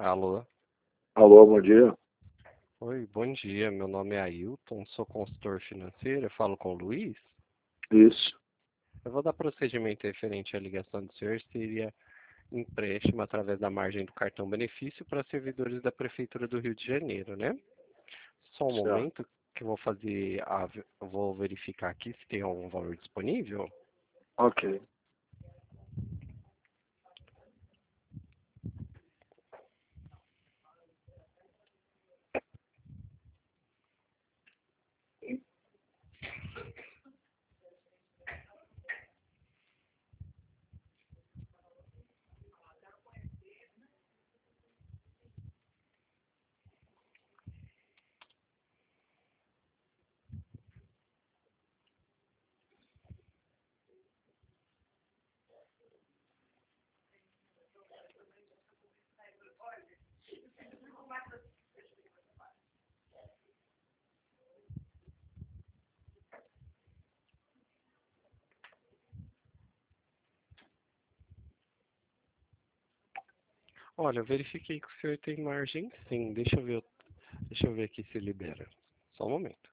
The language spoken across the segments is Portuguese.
Alô? Alô, bom dia. Oi, bom dia. Meu nome é Ailton, sou consultor financeiro. Eu falo com o Luiz. Isso. Eu vou dar procedimento referente à ligação do senhor. Seria empréstimo através da margem do cartão benefício para servidores da Prefeitura do Rio de Janeiro, né? Só um Certo. momento que eu vou fazer eu vou verificar aqui se tem algum valor disponível. Ok. Olha, eu verifiquei que o senhor tem margem sim. Deixa eu ver aqui se libera. Só um momento.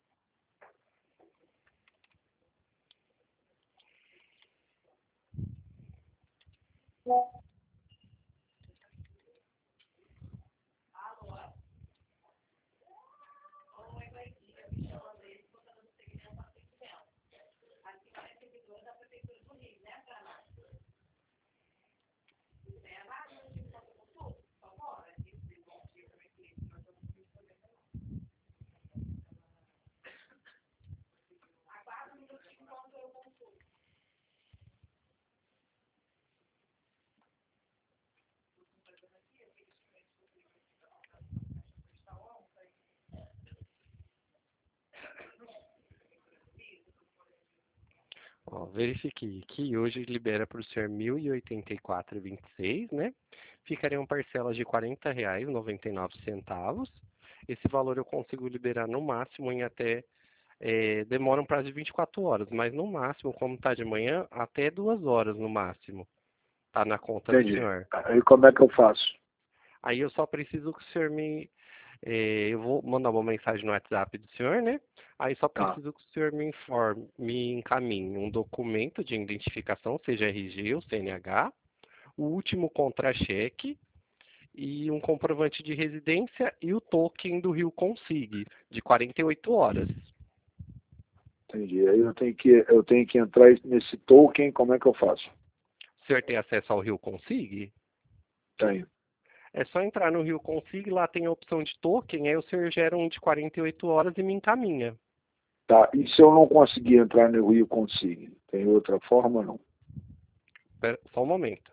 Ó, verifiquei que hoje libera para o senhor 1.084,26, né? Ficariam parcelas de R$ 40,99. Esse valor eu consigo liberar no máximo em até, demora um prazo de 24 horas, mas no máximo, como está de manhã, até 2 horas no máximo. Tá na conta do Entendi. senhor. Aí como é que eu faço? Aí eu só preciso que o senhor eu vou mandar uma mensagem no WhatsApp do senhor, né? Aí só Tá. preciso que o senhor me informe, me encaminhe um documento de identificação, seja RG ou CNH, o último contra-cheque e um comprovante de residência e o token do Rio Consig, de 48 horas. Entendi. Aí eu tenho que entrar nesse token, como é que eu faço? O senhor tem acesso ao Rio Consig? Tenho. É só entrar no Rio Consig, lá tem a opção de token, aí o senhor gera um de 48 horas e me encaminha. Tá. E se eu não conseguir entrar no Rio Consigo? Tem outra forma, não? Só um momento.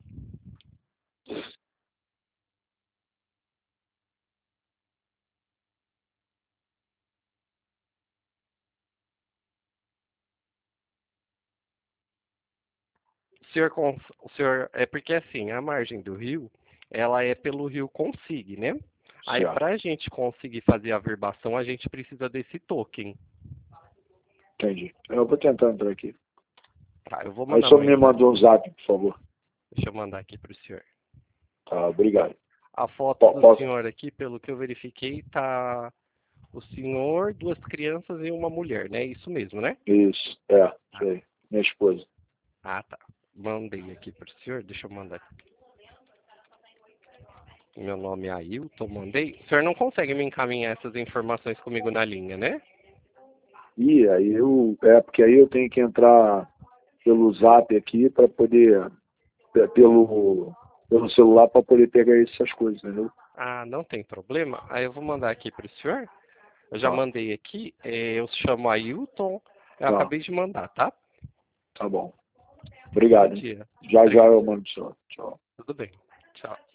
O senhor, é porque assim, a margem do rio, ela é pelo Rio Consig, né? Aí Certo. para a gente conseguir fazer a verbação, a gente precisa desse token. Entendi. Eu vou tentar entrar aqui. Tá, eu vou Aí mandar só uma me mensagem. manda um zap, por favor. Deixa eu mandar aqui para o senhor. Tá, obrigado. A foto do Posso? senhor aqui, pelo que eu verifiquei, tá o senhor, duas crianças e uma mulher, né? Isso mesmo, né? Isso. É, Ah, sei. Minha esposa. tá. Mandei aqui para o senhor, deixa eu mandar. Meu nome é Ailton, mandei. O senhor não consegue me encaminhar essas informações comigo na linha, né? E aí porque aí eu tenho que entrar pelo zap aqui para poder, pelo celular para poder pegar essas coisas, entendeu? Ah, não tem problema. Aí eu vou mandar aqui para o senhor. Eu já Tá, mandei aqui. Eu chamo Ailton. Eu tá, acabei de mandar, tá? tá bom. Bom Obrigado, hein? dia. Já já Obrigado. eu mando o senhor. Tchau. Tudo bem. Tchau.